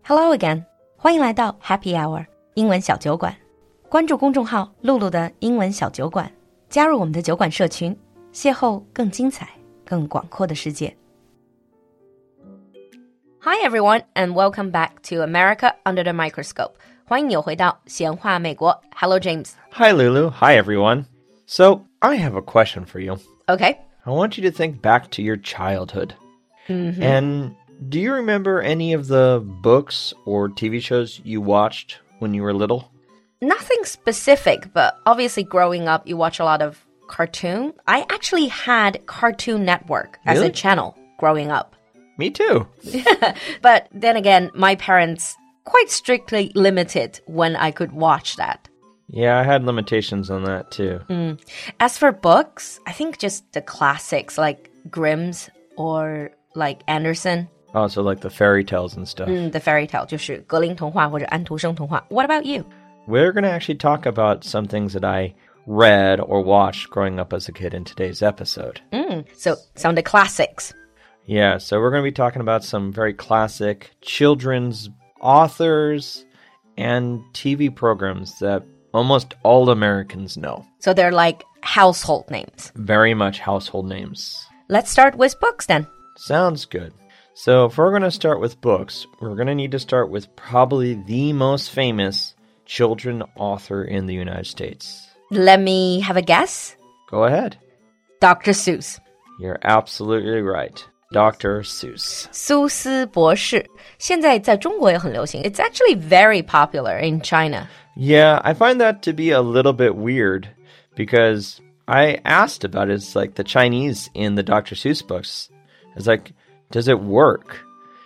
Hello again， 欢迎来到 Happy Hour 英文小酒馆。关注公众号露露的英文小酒馆，加入我们的酒馆社群，邂逅更精彩、更广阔的世界。Hi everyone, and welcome back to America Under the Microscope. 欢迎你回到闲话美国。Hello, James. Hi, Lulu. Hi, everyone. So, I have a question for you. Okay. I want you to think back to your childhood. Mm-hmm. And do you remember any of the books or TV shows you watched when you were little? Nothing specific, but obviously growing up, you watch a lot of cartoon. I actually had Cartoon Network as a channel growing up. Me too. But then again, my parents quite strictly limited when I could watch that. Yeah, I had limitations on that too. As for books, I think just the classics like Grimm's or like Anderson. Oh, so like the fairy tales and stuff. The fairy tale 就是格林童话或者安徒生童话. What about you? We're going to actually talk about some things that I read or watched growing up as a kid in today's episode. So some of the classics. Yeah, so we're going to be talking about some very classic children's authors and TV programs that almost all Americans know. So they're like household names. Very much household names. Let's start with books then. Sounds good. So if we're going to start with books, we're going to need to start with probably the most famous children author in the United States. Let me have a guess. Go ahead. Dr. Seuss. You're absolutely right. Dr. Seuss. 苏斯博士现在在中国也很流行. It's actually very popular in China. Yeah, I find that to be a little bit weird because I asked about it. It's like the Chinese in the Dr. Seuss books. It's like, does it work?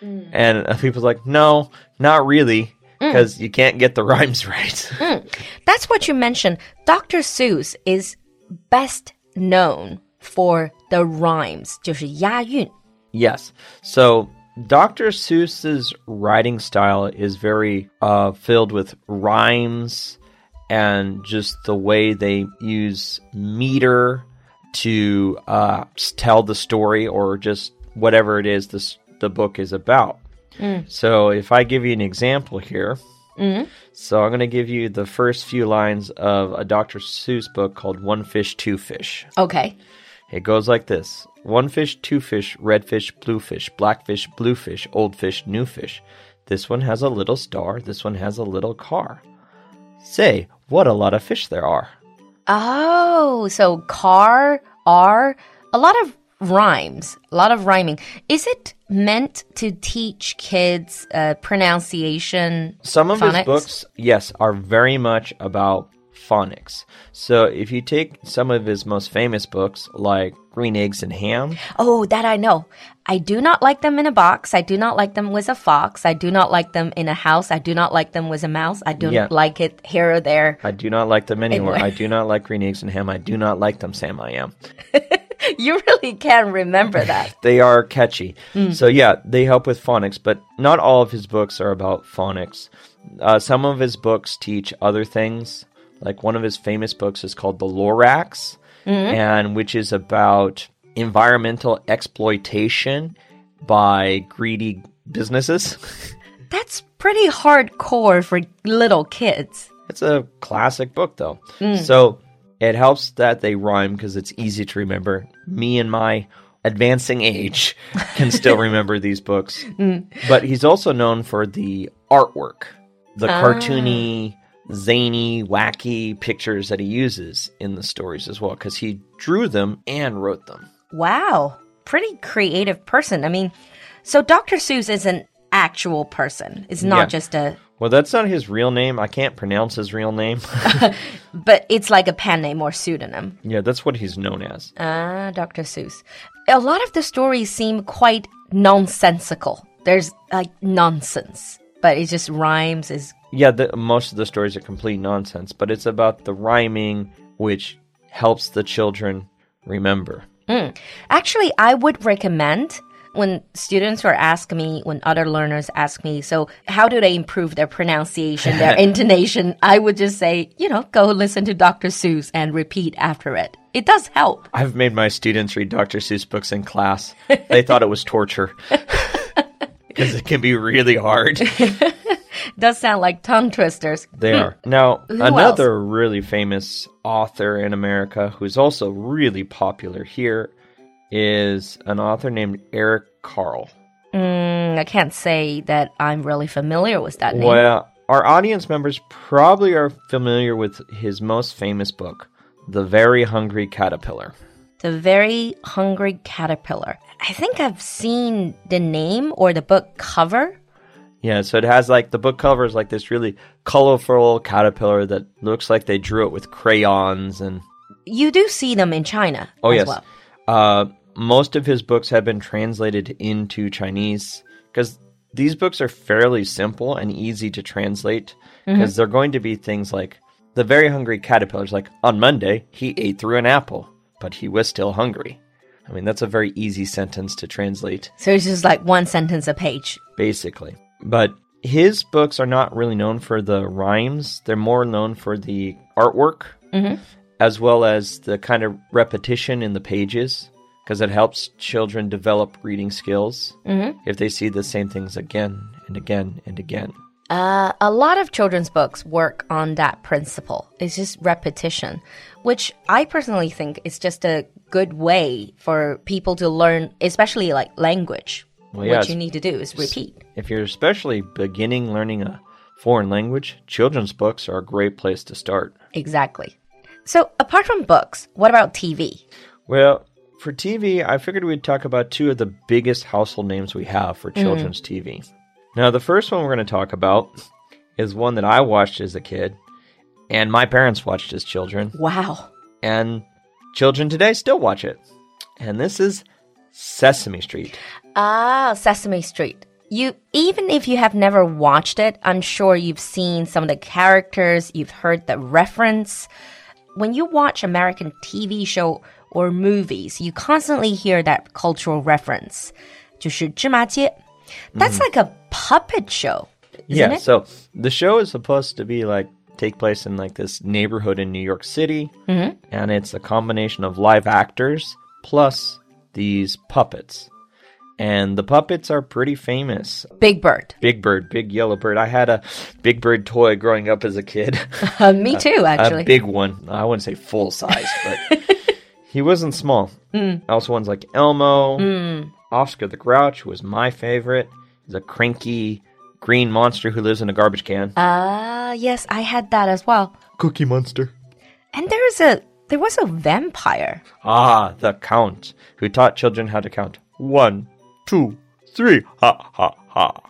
And people's like, no, not really, because you can't get the rhymes right. That's what you mentioned. Dr. Seuss is best known for the rhymes, 就是押韵. Yes. So Dr. Seuss's writing style is very filled with rhymes and just the way they use meter to tell the story or just whatever it is the book is about. So if I give you an example here, so I'm going to give you the first few lines of a Dr. Seuss book called One Fish, Two Fish. Okay. It goes like this. One fish, two fish, red fish, blue fish, black fish, blue fish, old fish, new fish. This one has a little star. This one has a little car. Say, what a lot of fish there are. Oh, so car, are, a lot of rhymes, a lot of rhyming. Is it meant to teach kids pronunciation? Some of phonics? his books, yes, are very much about phonics. So if you take some of his most famous books, like Green Eggs and Ham. Oh, that I know. I do not like them in a box. I do not like them with a fox. I do not like them in a house. I do not like them with a mouse. I don't like it here or there. I do not like them anywhere. I do not like Green Eggs and Ham. I do not like them, Sam I Am. You really can remember that. They are catchy. So yeah, they help with phonics, but not all of his books are about phonics. Some of his books teach other things. Like one of his famous books is called The Lorax, and which is about environmental exploitation by greedy businesses. That's pretty hardcore for little kids. It's a classic book, though. So it helps that they rhyme because it's easy to remember. Me and my advancing age can still remember these books. But he's also known for the artwork, the cartoony, zany, wacky pictures that he uses in the stories as well, because he drew them and wrote them. Wow. Pretty creative person. I mean, so Dr. Seuss is an actual person. It's not just a... Well, that's not his real name. I can't pronounce his real name. But it's like a pen name or pseudonym. Yeah, that's what he's known as. Dr. Seuss. A lot of the stories seem quite nonsensical. There's like nonsense, but it just rhymes. Yeah, most of the stories are complete nonsense, but it's about the rhyming, which helps the children remember. Actually, I would recommend when students are asking me, when other learners ask me, so how do they improve their pronunciation, their intonation? I would just say, go listen to Dr. Seuss and repeat after it. It does help. I've made my students read Dr. Seuss books in class. They thought it was torture. because it can be really hard. Does sound like tongue twisters. They are. Now, Who another really famous author in America who's also really popular here is an author named Eric Carle. I can't say that I'm really familiar with that name. Well, our audience members probably are familiar with his most famous book, The Very Hungry Caterpillar. The Very Hungry Caterpillar. I think I've seen the name or the book cover. Yeah, so it has like the book cover is like this really colorful caterpillar that looks like they drew it with crayons and. You do see them in China as well. Most of his books have been translated into Chinese because these books are fairly simple and easy to translate because they're going to be things like The Very Hungry Caterpillar. Like on Monday, he ate through an apple, but he was still hungry. I mean, that's a very easy sentence to translate. So it's just like one sentence a page. Basically. But his books are not really known for the rhymes. They're more known for the artwork, as well as the kind of repetition in the pages, because it helps children develop reading skills if they see the same things again and again and again. A lot of children's books work on that principle. It's just repetition, which I personally think is just a good way for people to learn, especially like language. Well, what you need to do is repeat. If you're especially beginning learning a foreign language, children's books are a great place to start. Exactly. So apart from books, what about TV? Well, for TV, I figured we'd talk about two of the biggest household names we have for children's TV. Now, the first one we're going to talk about is one that I watched as a kid, and my parents watched as children. Wow. And children today still watch it. And this is Sesame Street. Ah, Sesame Street. Even if you have never watched it, I'm sure you've seen some of the characters, you've heard the reference. When you watch American TV show or movies, you constantly hear that cultural reference. 就是芝麻街. That's like a puppet show, isn't it? So the show is supposed to be like take place in like this neighborhood in New York City, and it's a combination of live actors plus these puppets. And the puppets are pretty famous. Big Bird. Big Bird, Big Yellow Bird. I had a Big Bird toy growing up as a kid. Me too, actually. A big one. I wouldn't say full size, but he wasn't small. Also ones like Elmo, Oscar the Grouch was my favorite. He's a cranky green monster who lives in a garbage can. Yes, I had that as well. Cookie Monster. And there was a vampire. Ah, the Count, who taught children how to count. 1, 2, 3, ha, ha, ha.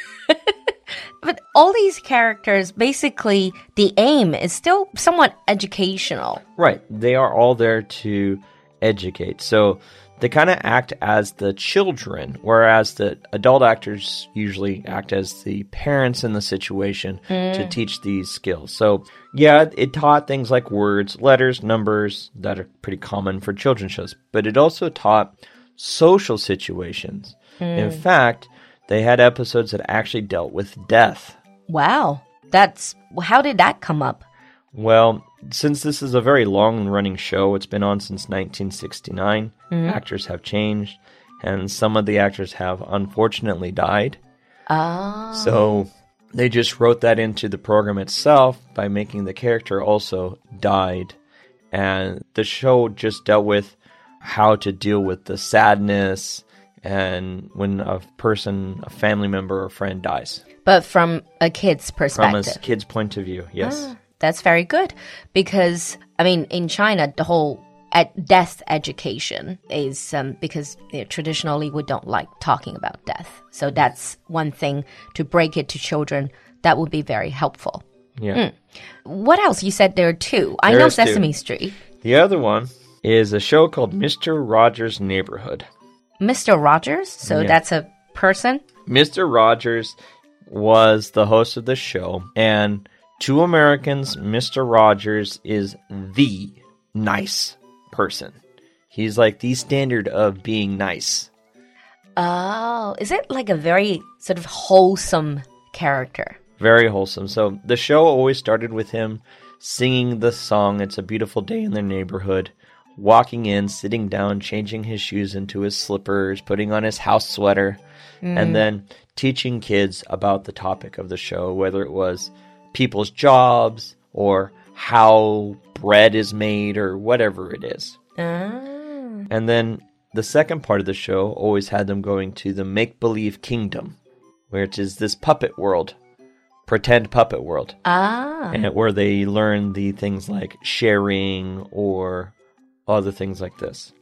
But all these characters, basically, the aim is still somewhat educational. Right. They are all there to educate. So they kind of act as the children, whereas the adult actors usually act as the parents in the situation to teach these skills. So, yeah, it taught things like words, letters, numbers that are pretty common for children's shows. But it also taught social situations. In fact, they had episodes that actually dealt with death. Wow. How did that come up? Well, since this is a very long-running show, it's been on since 1969. Actors have changed, and some of the actors have unfortunately died. Oh. So they just wrote that into the program itself by making the character also died. And the show just dealt with how to deal with the sadness and when a family member or friend dies. But from a kid's perspective. From a kid's point of view, yes. That's very good because, I mean, in China, the whole death education is because traditionally we don't like talking about death. So that's one thing to break it to children. That would be very helpful. Yeah. What else? You said there are two. I know Sesame Street. The other one is a show called Mr. Rogers' Neighborhood. Mr. Rogers? So that's a person? Mr. Rogers was the host of the show, and to Americans, Mr. Rogers is the nice person. He's like the standard of being nice. Oh, is it like a very sort of wholesome character? Very wholesome. So the show always started with him singing the song, It's a Beautiful Day in Their Neighborhood, walking in, sitting down, changing his shoes into his slippers, putting on his house sweater, and then teaching kids about the topic of the show, whether it was people's jobs or how bread is made or whatever it is. And then the second part of the show always had them going to the make-believe kingdom, which is this puppet world, pretend puppet world. And where they learn the things like sharing or other things like this.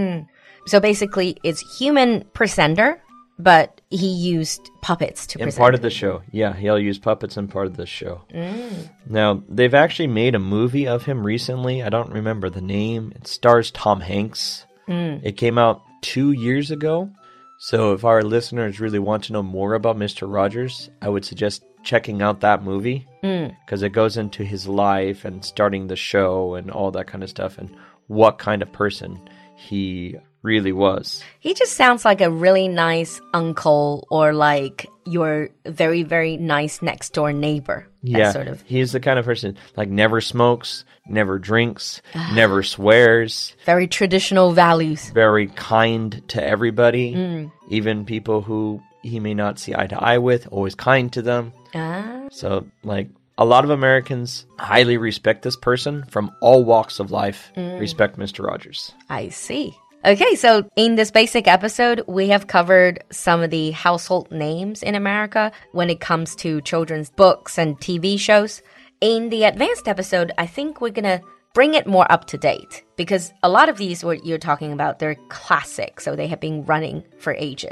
So basically, it's human presenter, but he used puppets to present. In part of the show. Yeah, he'll use puppets in part of the show. Now, they've actually made a movie of him recently. I don't remember the name. It stars Tom Hanks. It came out 2 years ago. So if our listeners really want to know more about Mr. Rogers, I would suggest checking out that movie. Because it goes into his life and starting the show and all that kind of stuff and what kind of person he really was. He just sounds like a really nice uncle or like your very, very nice next door neighbor. Yeah, sort of. He's the kind of person like never smokes, never drinks, never swears. Very traditional values. Very kind to everybody, even people who he may not see eye to eye with, always kind to them. So like a lot of Americans highly respect this person from all walks of life. Respect Mr. Rogers. I see. Okay, so in this basic episode, we have covered some of the household names in America when it comes to children's books and TV shows. In the advanced episode, I think we're going to bring it more up to date because a lot of these, what you're talking about, they're classic, so they have been running for ages.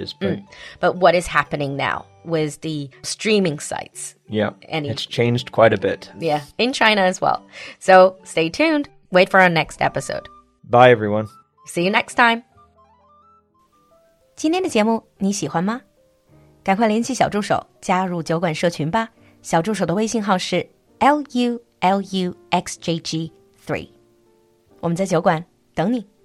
But what is happening now with the streaming sites? Yeah, it's changed quite a bit. Yeah, in China as well. So stay tuned. Wait for our next episode. Bye, everyone. See you next time. 今天的节目你喜欢吗？赶快联系小助手加入酒馆社群吧。小助手的微信号是 LULUXJG3。我们在酒馆等你。